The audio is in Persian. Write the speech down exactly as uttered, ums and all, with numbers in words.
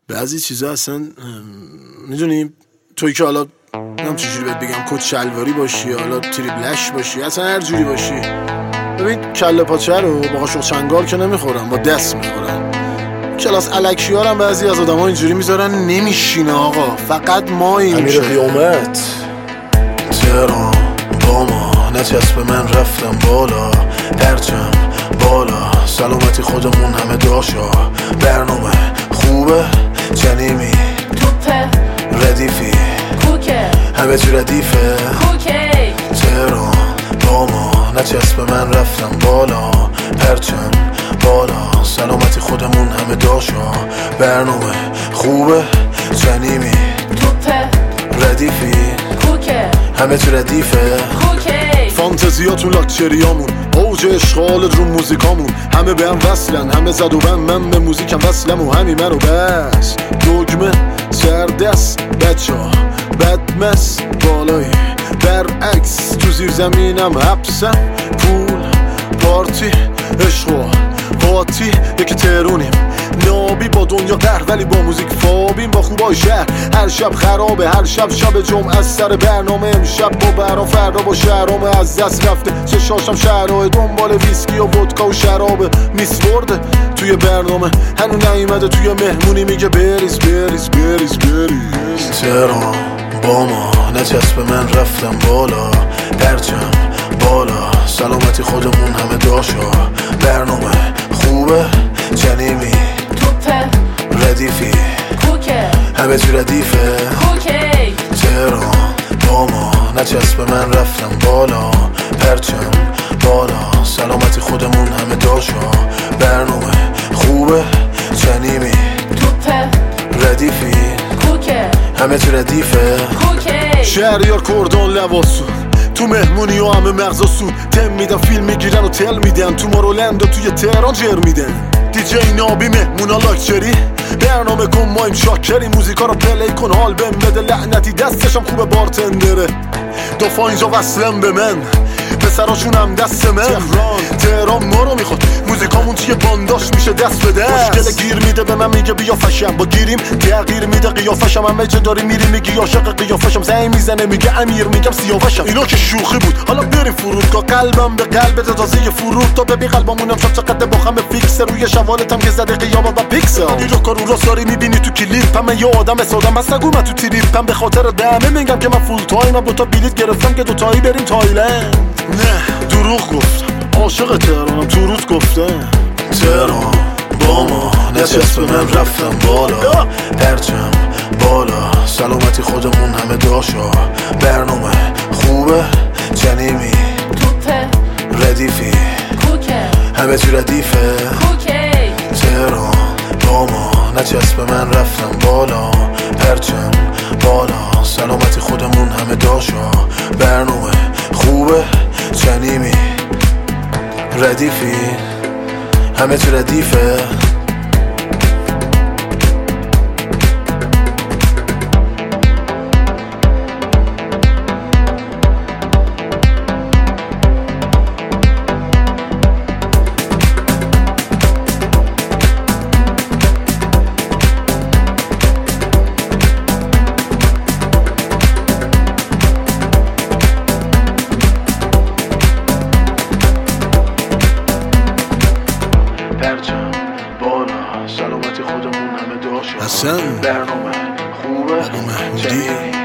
بعضی چیزا اصلا میدونی توی که حالا نم چجوری بهت بگم کت شلواری باشی حالا تریبلش باشی اصلا هر جوری باشی. ببین کله پاچه رو با قاشق چنگال که نمیخورم، با دست میخورم. کلاس الکی ها هم بعضی از آدم ها اینجوری میذارن نمیشینه آقا، فقط ما این امیر قیامت تهران با ما نچسب من رفتم بالا، پرچم بالا سلامتی خودمون همه داشا. برنامه خوبه جنیمی توپه ردیفی کوکه همه چی ردیفه کوکی تهران با ما نچسب من رفتم بالا، پرچم بالا سلامتی خودمون همه داشا. برنامه خوبه جنیمی توپه ردیفی کوکه همه چی ردیفه کوکی فانتزیاتون لاکچریامون اوج اشغال رو موزیکامون. همه به هم وصلن همه زد و بند، من به موزیکم وصلم و همین منو بس. دگمه سردست بچه ها بدمس بالایی برعکس تو زیر زمینم حبسم. پول پارتی عشق و قاطی یکی ترونیم نابی با دنیا قهر ولی با موزیک فابیم. با خوبای شهر هر شب خرابه، هر شب شب جمعه از سر برنامه. امشب با برا فردا با شهرامه از دست رفته چشاشم شهرهای دنبال ویسکی و ودکا و شرابه. میس برده توی برنامه هنو نیومده توی مهمونی میگه بریز بریز بریز بریز. تهران با ما نچسب من رفتم بالا، پرچم بالا سلامتی خودمون همه داشا. برنامه خوبه جنیمی توپه ردیفی کوکه همه چی ردیفه کوکی تهران با ما نچسب من رفتم بالا، پرچم بالا سلامتی خودمون همه داشا. برنامه خوبه جنیمی توپه ردیفی کوکه همه چی ردیفه کوکی شهریار کردان لواسون تو مهمونی و همه مغزا سون تم میدن فیلم میگیرن و تل میدن تو مارولند و توی تهران جر میدن. دیجی نابی مهمونا لاکچری برنامه کن مایم شاکری موزیکا رو پلی کن حال بهم بده لعنتی دستشم خوبه بارتندره. دفعه اینجا وصلم به من پسراشون هم دست من. تهران تهران ما رو میخواد موزیکامون توی بانداش میشه دست به دست. مشکل گیر میده به من میگه بیا فشم با گیریم تغییر میده قیافشم. همه جا داری میری میگی عاشق قیافشم. زنگ میزنه میگه امیر میگم سیاوشم. اینا که شوخی بود حالا بریم فرودگاه قلبم به قلبت تازه فرود تا ببین قلبمونم شب چقدر با هم فیکس. روی شوالتم که زده قیامت و پیکسل رو کارو راست داری میبینی تو کلیپ. همه یه آدم سادم بس نگو من تو تریپم به خاطر دمه میگم که من فول تایمم. دو تا بلیت گرفتم که دو تایی بریم تایلند. نه دروغ گفتم عاشق تهرانم تو روز گفتم. تهران با ما نچسب من رفتم بالا، پرچم بالا سلامتی خودمون همه داشا. برنامه خوبه جنیمی توپه ردیفی کوکه همه چی ردیفه کوکی تهران با ما نچسب من رفتم بالا، پرچم بالا سلامتی خودمون همه داشا. برنامه خوبه جنیمی ردیفی همه چی ردیفه پرچم بالا سلامتی خودمون همه داشا. حسن برنامه خوبه بابا محمودی جنیمی